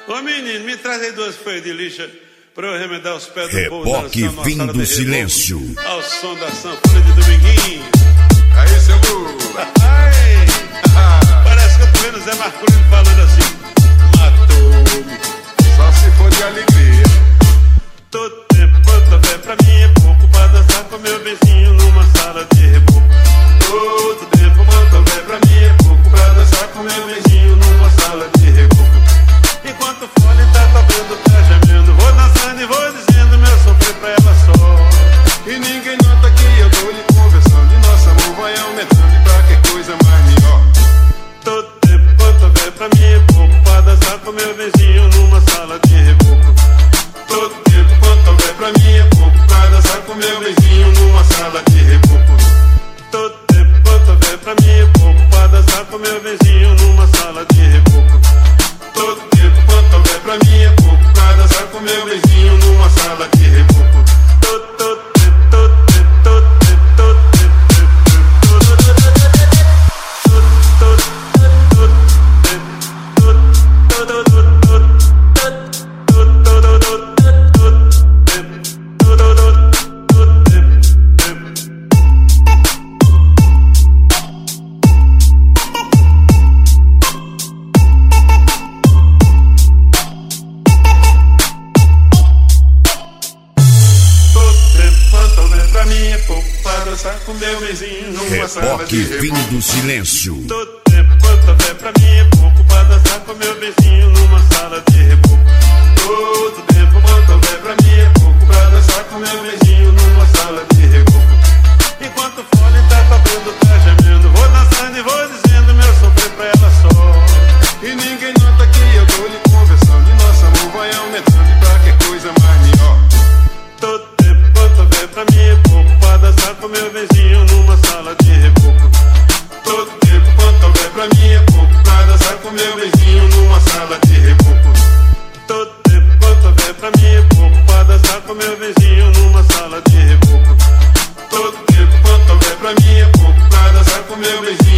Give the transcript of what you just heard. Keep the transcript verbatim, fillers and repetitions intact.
Ô menino, me traz aí duas folhas de lixa pra eu remendar os pés do povo. Reboque Fim do Silêncio. Ao som da sanfona de Dominguinho. Aí, seu Lula. Ai, parece que eu tô vendo Zé Marculino falando assim. Matou-me. Só se for de alegria. Todo tempo quanto houver pra mim é pouco pra dançar com meu vizinho numa sala de reboco. Todo tempo quanto houver pra mim é pouco pra dançar com meu vizinho numa sala de reboco. Enquanto o fone tá tocando, tá gemendo, vou dançando e vou dizendo meu sofrer pra ela só. E ninguém nota que eu tô lhe conversando e nosso amor vai aumentando e pra que coisa mais melhor. Todo tempo quanto houver pra mim é pouco pra dançar com meu vizinho numa sala de reboco. Todo tempo quanto houver pra mim é pouco pra dançar com meu vizinho numa sala de reboco. Todo tempo quanto houver pra mim é pouco pra dançar com meu vizinho numa sala de reboco. Todo tempo quanto houver pra mim é pouco pra dançar com meu vizinho numa sala de reboco. Todo, todo tempo, todo tempo, todo tempo, todo tempo, todo tempo, todo tempo, todo com meu vizinho numa sala de Reboque Fim do Silêncio. Todo tempo quanto houver pra mim é pouco pra dançar com meu vizinho numa sala de reboco. Todo tempo quanto houver pra mim é pouco pra dançar com meu vizinho numa sala de reboco. Enquanto o fone tá tocando, tá gemendo, vou dançando e vou dizendo meu sofrer pra ela só. E ninguém nota que eu tô lhe conversando e nosso amor vai aumentando e pra que coisa mais melhor. Todo tempo quanto houver pra mim é pouco pra dançar com meu vizinho numa sala de reboco. Todo tempo quanto houver pra mim é pouco pra dançar com meu vizinho numa sala de reboco. Todo tempo quanto houver pra mim é pouco pra dançar com meu vizinho numa sala de reboco. Todo tempo quanto houver pra mim é pouco pra dançar com meu vizinho